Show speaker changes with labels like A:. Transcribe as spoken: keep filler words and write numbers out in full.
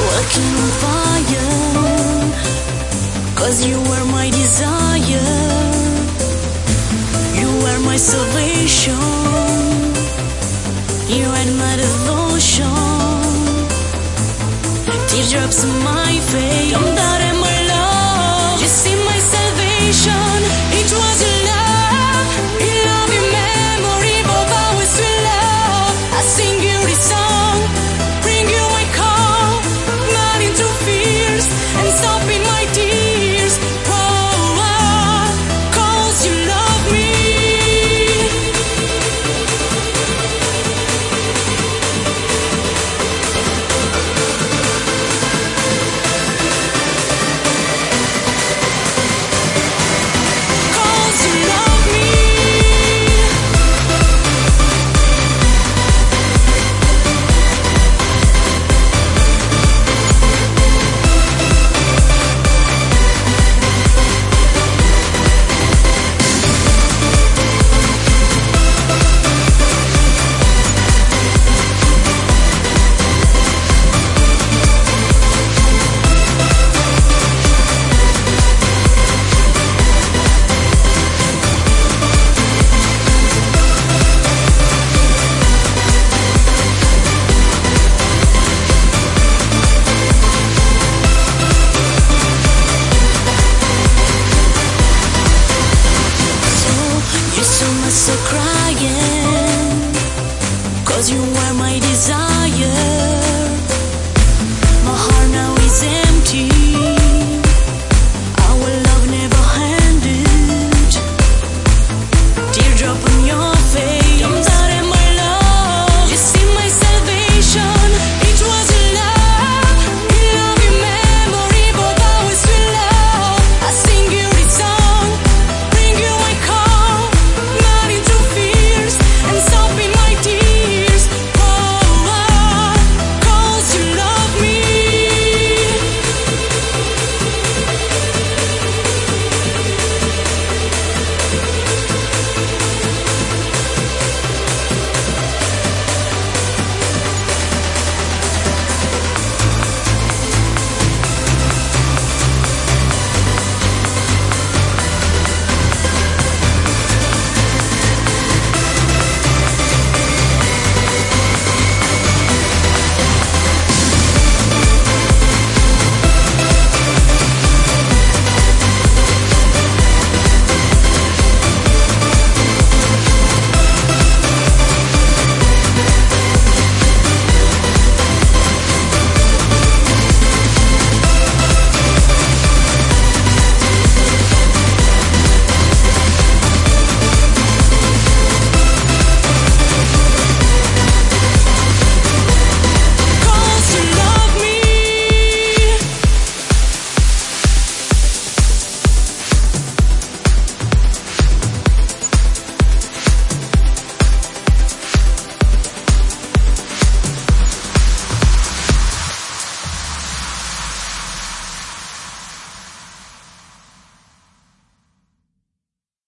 A: walking on fire, 'cause you were my desire, you were my salvation, you had my devotion, teardrops on my face, come down in my love, you see my salvation, it was your love, your love, your memory of our sweet love, I sing you this song, bring you my call, not into fears, and stopping my tears, oh, oh, 'cause you love me. So crying, 'cause you were my desire.